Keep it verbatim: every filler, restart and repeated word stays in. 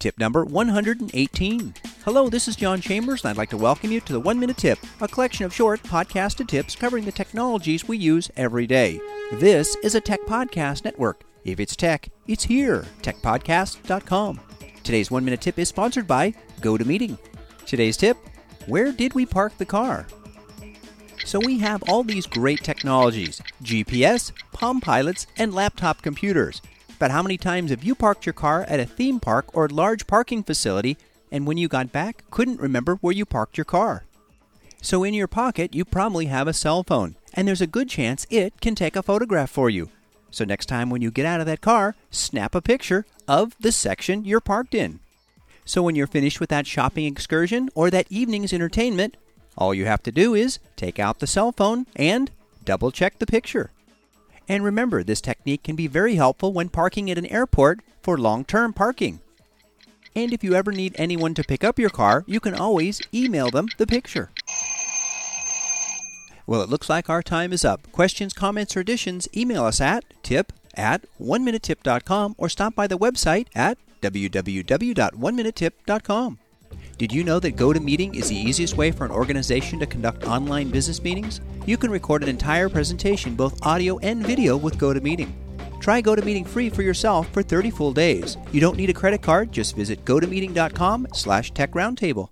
Tip number one hundred eighteen. Hello, this is John Chambers, and I'd like to welcome you to the One Minute Tip, a collection of short podcasted tips covering the technologies we use every day. This is a tech podcast network. If it's tech, it's here, tech podcast dot com. Today's One Minute Tip is sponsored by GoToMeeting. Today's tip, where did we park the car? So we have all these great technologies, G P S, Palm Pilots, and laptop computers. But how many times have you parked your car at a theme park or large parking facility and when you got back couldn't remember where you parked your car? So in your pocket you probably have a cell phone, and there's a good chance it can take a photograph for you. So next time when you get out of that car, snap a picture of the section you're parked in. So when you're finished with that shopping excursion or that evening's entertainment, all you have to do is take out the cell phone and double check the picture. And remember, this technique can be very helpful when parking at an airport for long-term parking. And if you ever need anyone to pick up your car, you can always email them the picture. Well, it looks like our time is up. Questions, comments, or additions, email us at tip at one minute tip dot com or stop by the website at w w w dot one minute tip dot com. Did you know that GoToMeeting is the easiest way for an organization to conduct online business meetings? You can record an entire presentation, both audio and video, with GoToMeeting. Try GoToMeeting free for yourself for thirty full days. You don't need a credit card. Just visit go to meeting dot com slash tech roundtable.